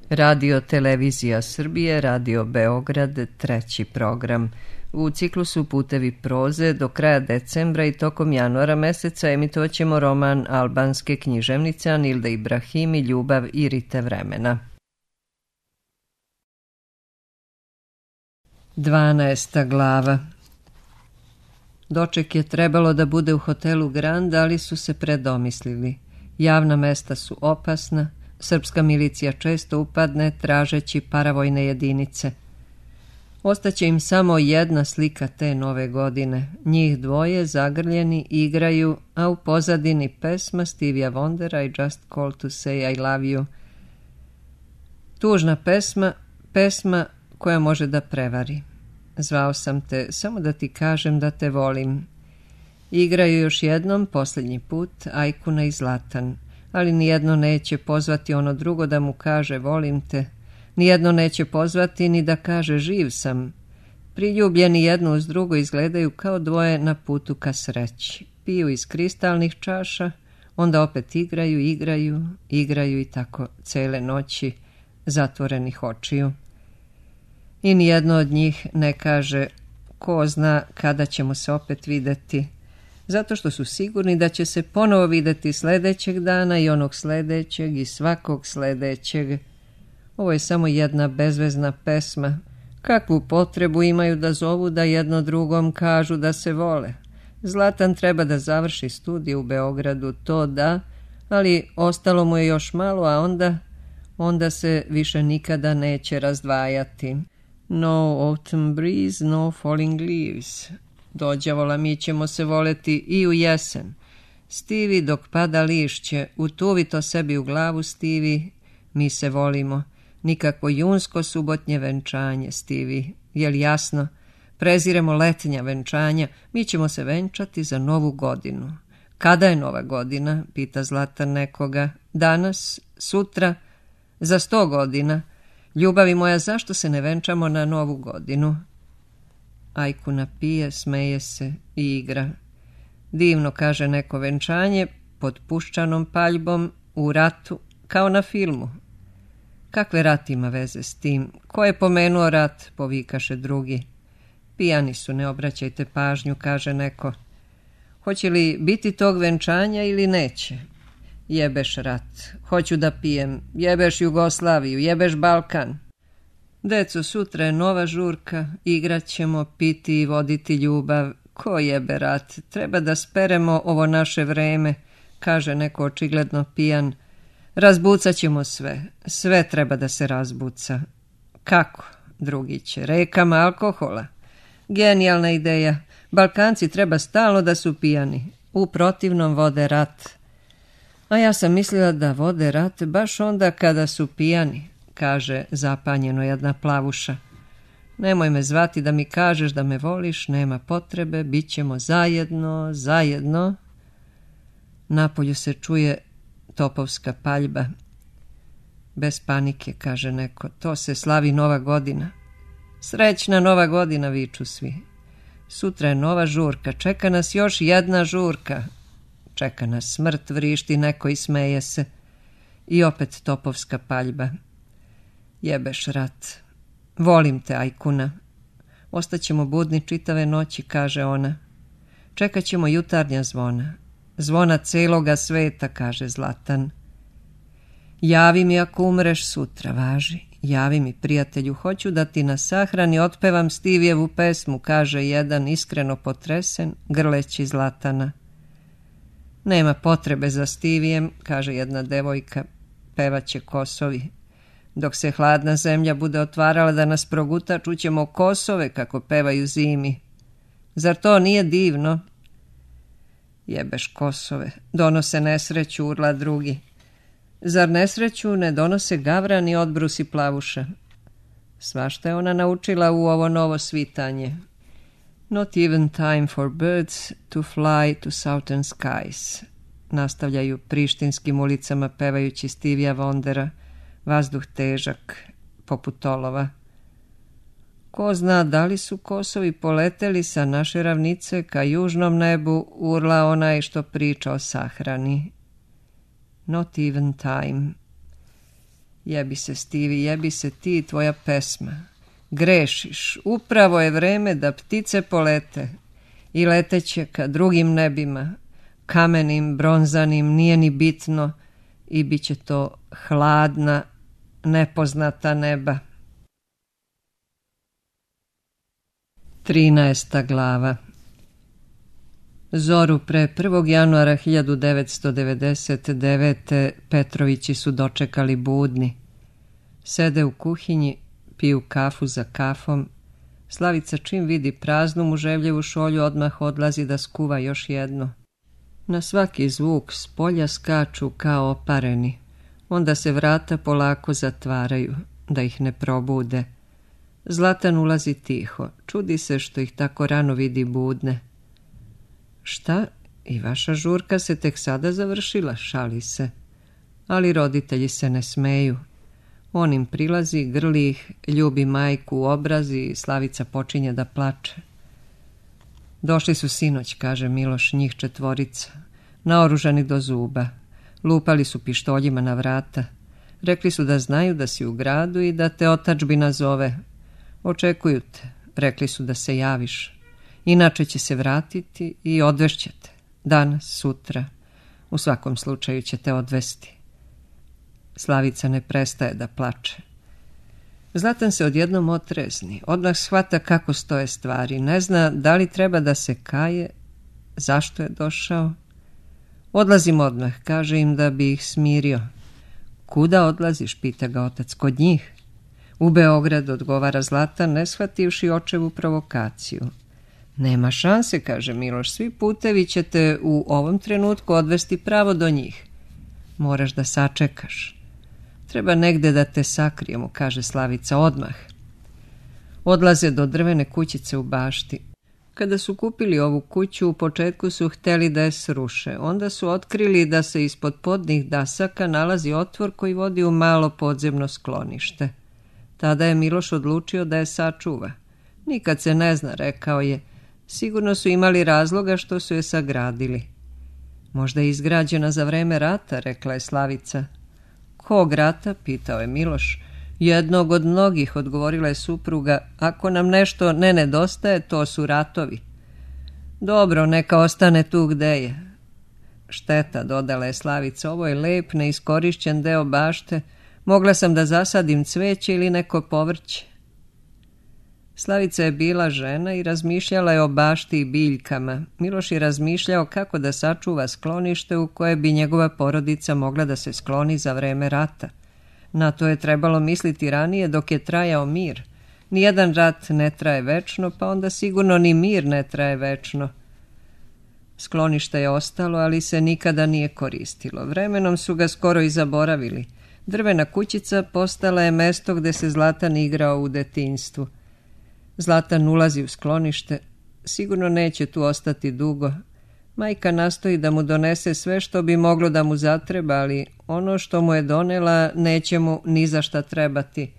Radio Televizija Srbije, Radio Beograd, treći program. U ciklusu Putevi proze do kraja decembra i tokom januara meseca emitovat ćemo roman albanske književnice Anilde Ibrahimi Ljubav i rite vremena. 12. glava. Doček je trebalo da bude u hotelu Grand, ali su se predomislili. Javna mesta su opasna, srpska milicija često upadne tražeći paravojne jedinice. Ostaće im samo jedna slika te nove godine. Njih dvoje zagrljeni igraju, a u pozadini pesma Stevija Wondera i Just Call to Say I Love You. Tužna pesma koja može da prevari. Zvao sam te samo da ti kažem da te volim. Igraju još jednom, posljednji put, Ajkuna i Zlatan, ali nijedno neće pozvati ono drugo da mu kaže volim te, nijedno neće pozvati ni da kaže živ sam. Priljubljeni jedno uz drugo izgledaju kao dvoje na putu ka sreći. Piju iz kristalnih čaša, onda opet igraju i tako cele noći zatvorenih očiju. I nijedno od njih ne kaže ko zna kada ćemo se opet videti, zato što su sigurni da će se ponovo videti sljedećeg dana i onog sljedećeg i svakog sljedećeg. Ovo je samo jedna bezvezna pesma. Kakvu potrebu imaju da zovu da jedno drugom kažu da se vole? Zlatan treba da završi studije u Beogradu, to da, ali ostalo mu je još malo, a onda se više nikada neće razdvajati. No autumn breeze, no falling leaves. Dođavola, mi ćemo se voleti i u jesen. Stivi dok pada lišće, utuvi to sebi u glavu, Stivi, mi se volimo. Nikakvo junsko subotnje venčanje, Stivi, je li jasno? Preziremo letnja venčanja, mi ćemo se venčati za novu godinu. Kada je nova godina, pita Zlatan nekoga. Danas, sutra, za 100 godina. Ljubavi moja, zašto se ne venčamo na novu godinu? Ajkuna pije, smeje se i igra. Divno, kaže neko venčanje, pod puščanom paljbom, u ratu, kao na filmu. Kakve rat ima veze s tim? Ko je pomenuo rat, povikaše drugi. Pijani su, ne obraćajte pažnju, kaže neko. Hoće li biti tog venčanja ili neće? Jebeš rat, hoću da pijem, jebeš Jugoslaviju, jebeš Balkan. Deco, sutra je nova žurka, igrat ćemo, piti i voditi ljubav. Ko jebe rat? Treba da speremo ovo naše vreme, kaže neko očigledno pijan. Razbucat ćemo sve treba da se razbuca. Kako? Drugi će, rekama alkohola. Genijalna ideja, Balkanci treba stalno da su pijani, u protivnom vode rat. A ja sam mislila da vode rat baš onda kada su pijani, kaže zapanjeno jedna plavuša. Nemoj me zvati da mi kažeš da me voliš, nema potrebe, bit ćemo zajedno. Napolju se čuje topovska paljba. Bez panike, kaže neko, to se slavi nova godina. Srećna nova godina, viču svi. Sutra je nova žurka, čeka nas još jedna žurka. Čeka nas smrt, vrišti neko i smeje se. I opet topovska paljba. Jebeš rat. Volim te, Ajkuna. Ostaćemo budni čitave noći, kaže ona. Čekat ćemo jutarnja zvona. Zvona celoga sveta, kaže Zlatan. Javi mi ako umreš sutra, važi. Javi mi, prijatelju, hoću da ti na sahrani otpevam Stivijevu pesmu, kaže jedan iskreno potresen, grleći Zlatana. Nema potrebe za Stivijem, kaže jedna devojka, pevaće kosovi. Dok se hladna zemlja bude otvarala da nas proguta, čućemo kosove kako pevaju zimi. Zar to nije divno? Jebeš kosove, donose nesreću, urla drugi. Zar nesreću ne donose gavrani odbrusi plavuša? Svašta je ona naučila u ovo novo svitanje. Not even time for birds to fly to southern skies. Nastavljaju prištinskim ulicama pevajući Stevija Wondera, vazduh težak, poput olova. Ko zna da li su kosovi poleteli sa naše ravnice ka južnom nebu, urla onaj što priča o sahrani. Not even time. Jebi se, Stivi, jebi se ti i tvoja pesma. Grešiš, upravo je vreme da ptice polete i leteće ka drugim nebima, kamenim, bronzanim, nije ni bitno i bit će to hladna, nepoznata neba. 13. glava. Zoru pre 1. januara 1999. Petrovići su dočekali budni. Sede u kuhinji, piju kafu za kafom. Slavica čim vidi praznu muževljevu šolju odmah odlazi da skuva još jedno. Na svaki zvuk s polja skaču kao opareni. Onda se vrata polako zatvaraju, da ih ne probude. Zlatan ulazi tiho, čudi se što ih tako rano vidi budne. Šta? I vaša žurka se tek sada završila, šali se. Ali roditelji se ne smeju. On im prilazi, grli ih, ljubi majku u obraz i Slavica počinje da plače. Došli su sinoć, kaže Miloš, njih 4, naoružani do zuba. Lupali su pištoljima na vrata. Rekli su da znaju da si u gradu i da te otadžbina zove. Očekuju te, rekli su da se javiš. Inače će se vratiti i odvešćete. Danas, sutra. U svakom slučaju će te odvesti. Slavica ne prestaje da plače. Zlatan se odjednom otrezni. Odmah shvata kako stoje stvari. Ne zna da li treba da se kaje, zašto je došao. Odlazim odmah, kaže im da bi ih smirio. Kuda odlaziš, pita ga otac, kod njih? U Beograd, odgovara Zlatan, ne shvativši očevu provokaciju. Nema šanse, kaže Miloš, svi putevi će te u ovom trenutku odvesti pravo do njih. Moraš da sačekaš. Treba negde da te sakrijemo, kaže Slavica, odmah. Odlaze do drvene kućice u bašti. Kada su kupili ovu kuću, u početku su hteli da je sruše. Onda su otkrili da se ispod podnih dasaka nalazi otvor koji vodi u malo podzemno sklonište. Tada je Miloš odlučio da je sačuva. Nikad se ne zna, rekao je. Sigurno su imali razloga što su je sagradili. Možda je izgrađena za vreme rata, rekla je Slavica. Kog rata, pitao je Miloš. Jednog od mnogih, odgovorila je supruga. Ako nam nešto ne nedostaje, to su ratovi. Dobro, neka ostane tu gde je. Šteta, dodala je Slavica, ovo je lep, neiskorišćen deo bašte. Mogla sam da zasadim cveće ili neko povrće. Slavica je bila žena i razmišljala je o bašti i biljkama. Miloš je razmišljao kako da sačuva sklonište u koje bi njegova porodica mogla da se skloni za vreme rata. Na to je trebalo misliti ranije dok je trajao mir. Nijedan rat ne traje večno, pa onda sigurno ni mir ne traje večno. Sklonište je ostalo, ali se nikada nije koristilo. Vremenom su ga skoro i zaboravili. Drvena kućica postala je mesto gde se Zlatan igrao u detinjstvu. Zlatan ulazi u sklonište. Sigurno neće tu ostati dugo. Majka nastoji da mu donese sve što bi moglo da mu zatreba, ali ono što mu je donela neće mu ni za šta trebati.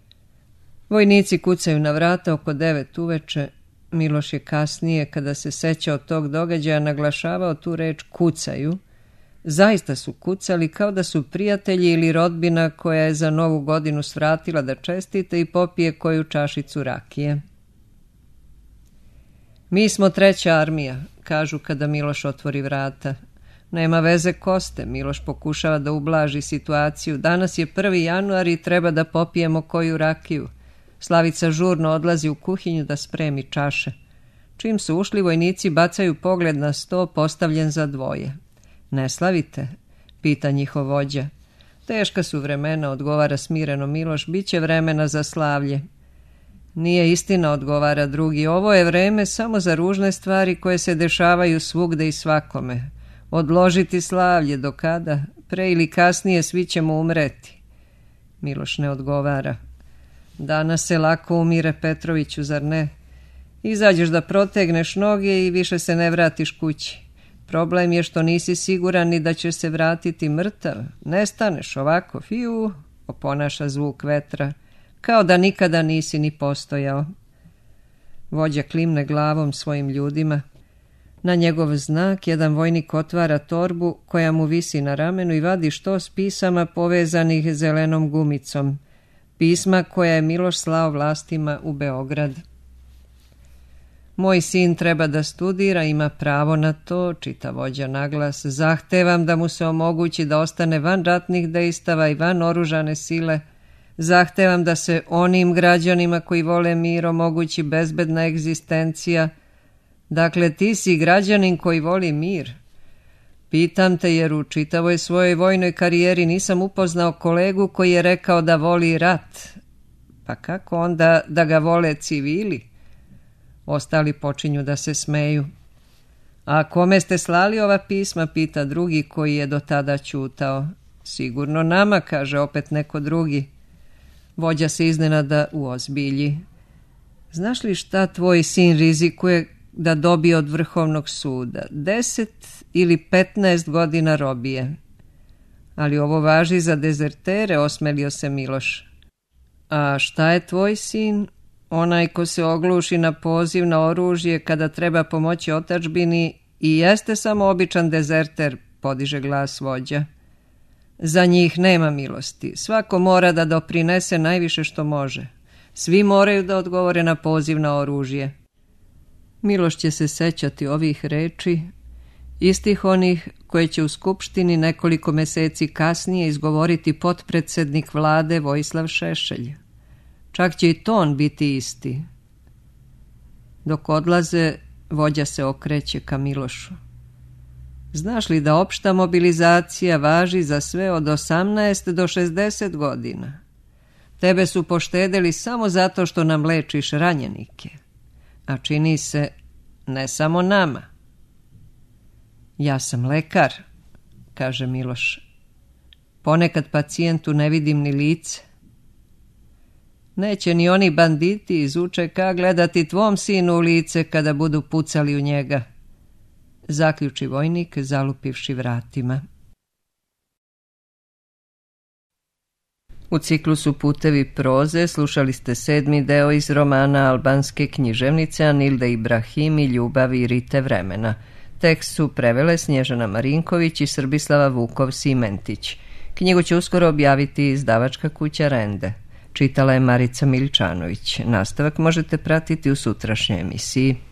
Vojnici kucaju na vrata oko 9 uveče. Miloš je kasnije, kada se sećao tog događaja, naglašavao tu reč kucaju. Zaista su kucali kao da su prijatelji ili rodbina koja je za Novu godinu svratila da čestite i popije koju čašicu rakije. Mi smo 3. armija, kažu kada Miloš otvori vrata. Nema veze ko ste, Miloš pokušava da ublaži situaciju. Danas je 1. januar i treba da popijemo koju rakiju. Slavica žurno odlazi u kuhinju da spremi čaše. Čim su ušli, vojnici bacaju pogled na sto postavljen za 2. Ne slavite? Pita njihov vođa. Teška su vremena, odgovara smireno Miloš, bit će vremena za slavlje. Nije istina, odgovara drugi, ovo je vreme samo za ružne stvari koje se dešavaju svugde i svakome. Odložiti slavlje do kada? Pre ili kasnije svi ćemo umreti. Miloš ne odgovara. Danas se lako umire, Petroviću, zar ne? Izađeš da protegneš noge i više se ne vratiš kući. Problem je što nisi siguran ni da će se vratiti mrtav. Nestaneš ovako, fiu, oponaša zvuk vetra, kao da nikada nisi ni postojao. Vođa klimne glavom svojim ljudima. Na njegov znak jedan vojnik otvara torbu koja mu visi na ramenu i vadi štos pisama povezanih zelenom gumicom. Pisma koja je Miloš slao vlastima u Beograd. Moj sin treba da studira, ima pravo na to, čita vođa naglas. Zahtevam da mu se omogući da ostane van ratnih dejstava i van oružane sile. Zahtevam da se onim građanima koji vole mir omogući bezbedna egzistencija. Dakle, ti si građanin koji voli mir. Pitam te jer u čitavoj svojoj vojnoj karijeri nisam upoznao kolegu koji je rekao da voli rat. Pa kako onda da ga vole civili? Ostali počinju da se smeju. A kome ste slali ova pisma, pita drugi koji je do tada ćutao. Sigurno nama, kaže opet neko drugi. Vođa se iznenada uozbilji. Znaš li šta tvoj sin rizikuje da dobije od Vrhovnog suda? 10 ili 15 godina robije. Ali ovo važi za dezertere, osmelio se Miloš. A šta je tvoj sin? Onaj ko se ogluši na poziv na oružje kada treba pomoći otadžbini i jeste samo običan dezerter, podiže glas vođa. Za njih nema milosti. Svako mora da doprinese najviše što može. Svi moraju da odgovore na poziv na oružje. Miloš će se sećati ovih reči, istih onih koje će u Skupštini nekoliko meseci kasnije izgovoriti potpredsednik vlade Vojislav Šešelj. Čak će i ton biti isti. Dok odlaze, vođa se okreće ka Milošu. Znaš li da opšta mobilizacija važi za sve od 18 do 60 godina? Tebe su poštedeli samo zato što nam lečiš ranjenike. A čini se ne samo nama. Ja sam lekar, kaže Miloš. Ponekad pacijentu ne vidim ni lice. Neće ni oni banditi iz UČK gledati tvom sinu u lice kada budu pucali u njega, zaključi vojnik zalupivši vratima. U ciklusu Putevi proze slušali ste 7. deo iz romana albanske književnice Anilde Ibrahim i Ljubavi i rite vremena. Tekst su prevele Snježana Marinković i Srbislava Vukov-Simentić. Knjigu će uskoro objaviti izdavačka kuća Rende. Čitala je Marica Miličanović. Nastavak možete pratiti u sutrašnjoj emisiji.